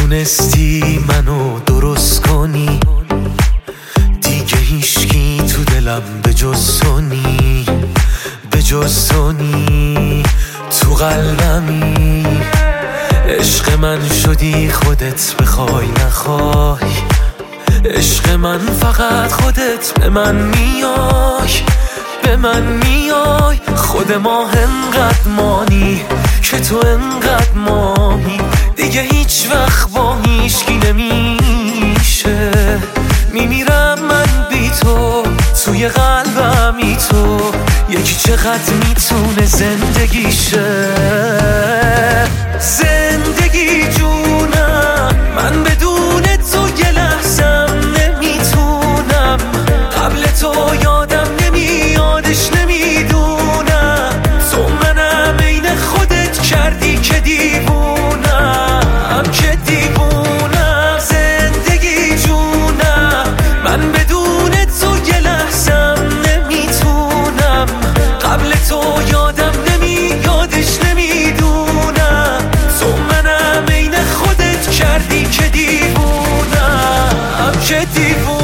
تونستی منو درست کنی، دیگه هیچکی تو دلم به جز تو نی، به جز تو نی، تو قلبمی. عشق من شدی خودت بخوای نخوای، عشق من فقط خودت به من میای، به من میای. خود ما انقدر مانی که تو انقدر مانی، دیگه هیچ وقت با هیچکی نمیشه. میمیرم من بی تو، توی قلبمی تو، یکی چقدر میتونه زندگیشه. زندگی جونم، من بدون تو یه لحظم نمیتونم. قبل تو یادم نمیادش نمیدونم. تو منم عین خودت کردی که دیوونم، که دیوونم. زندگی جونم، من بدون تو یه لحظم نمیتونم. قبل تو یادم نمیادش نمیدونم. تو منم عین خودت کردی که دیوونم، که دیوونم.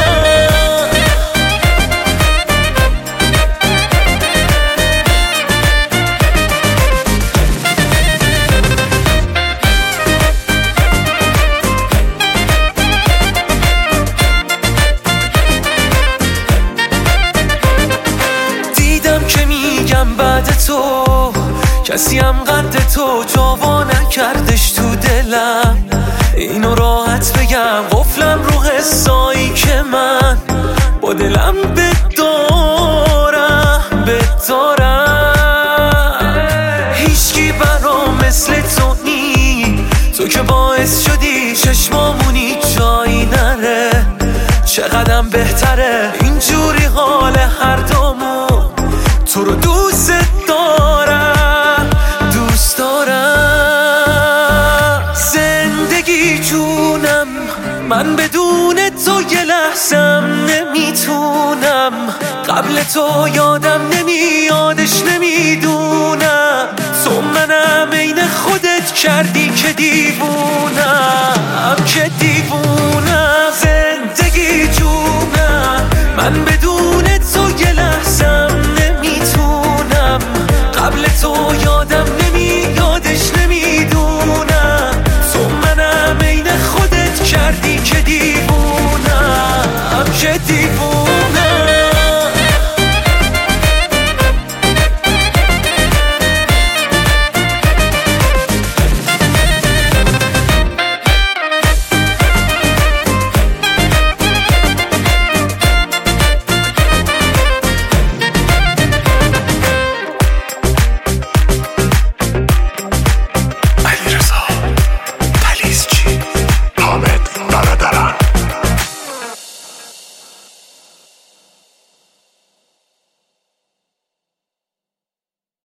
بعد تو کسی هم قد تو جاوا نکردش تو دلم. اینو راحت بگم قفلم رو حسایی که من با دلم بدارم، بدارم. هیچکی برام مثل تو نی، تو که باعث شدی چشمامونی جایی نره. چقدرم بهتره اینجوری حال هر دومون. تو رو دوست دارم، دوست دارم. زندگی جونم، من بدون تو یه لحظم نمیتونم. قبل تو یادم نمیادش نمیدونم. تو منم عین خودت کردی که دیوونم، که دیوونم. زندگی جونم، من بدون تو یه لحظم نمیتونم. قبل تو یادم نمیادش نمیدونم. تو منم عین خودت کردی که دیوونم.